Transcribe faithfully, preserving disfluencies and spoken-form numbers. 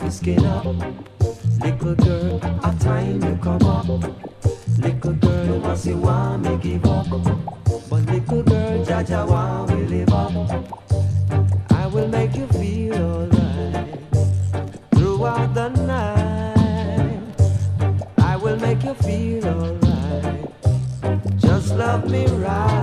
your skin up. Little girl, a time you come up. Little girl, you must say want me give up. But little girl, Jaja want we live up. I will make you feel alright throughout the night. I will make you feel alright. Just love me right.